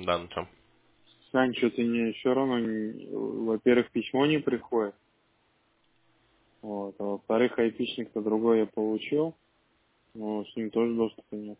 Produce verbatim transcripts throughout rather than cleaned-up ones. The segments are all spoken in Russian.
Да, ну что? Сань, что-то мне все равно, не- во-первых, письмо не приходит, вот, а во-вторых, айпишник-то другой я получил, но с ним тоже доступа нет.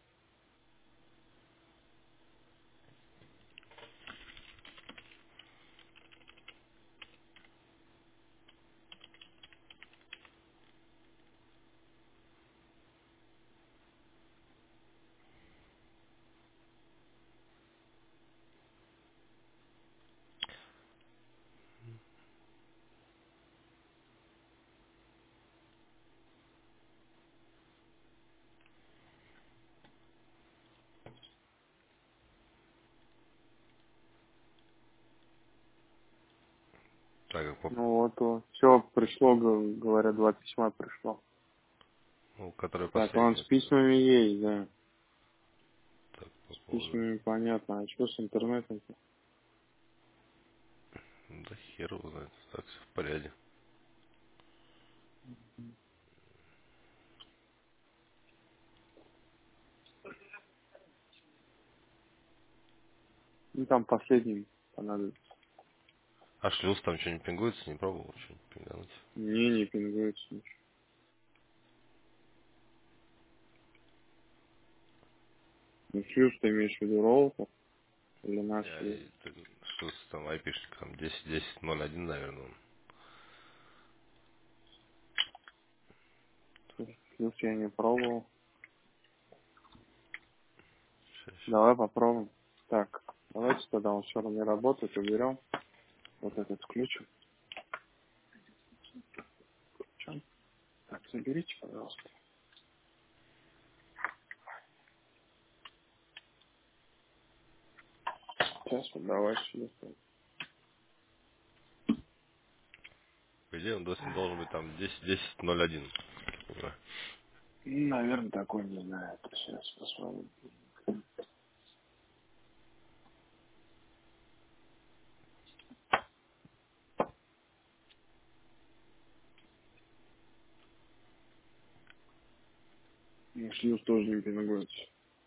Так, как поп- Ну вот, все пришло, г- говорят, два письма пришло. ну, который Так, он последний. с Это, письмами есть, да, так, по с поводу... письмами понятно, а что с интернетом-то? Да хер его знает. Так, все в порядке. Ну, там последним понадобится. А шлюз там что-нибудь пингуется? Не пробовал что-нибудь пингануть? Не, не пингуется ничего. Ну, шлюз ты имеешь в виду роутер или наш Я, шлюз? и так, шлюз там айпишник там десять десять ноль один, наверное. он. Шлюз я не пробовал. Щас, щас. Давай попробуем. Так, давайте тогда он все равно не работает, уберем. Вот этот включим. Включим. Так, заберите, пожалуйста. Сейчас вот давай сюда. По идее, он дос- должен быть там десять десять ноль один. Уже. Наверное, такой не знаю. Сейчас посмотрим. Ну, шлюз тоже не пингуется.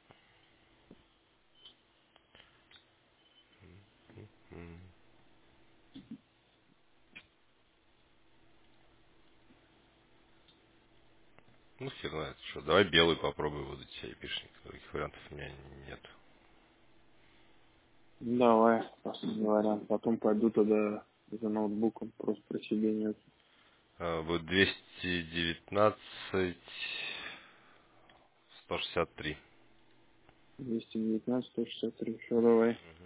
М. Ну, хер знает, что. Давай белый попробуй выдать айпишник. Других вариантов у меня нет. Ну, давай, последний вариант. Потом пойду тогда за ноутбуком. Просто про себе нет. А, будет двести девятнадцать сто шестьдесят три. двести девятнадцать сто шестьдесят три. Все, давай.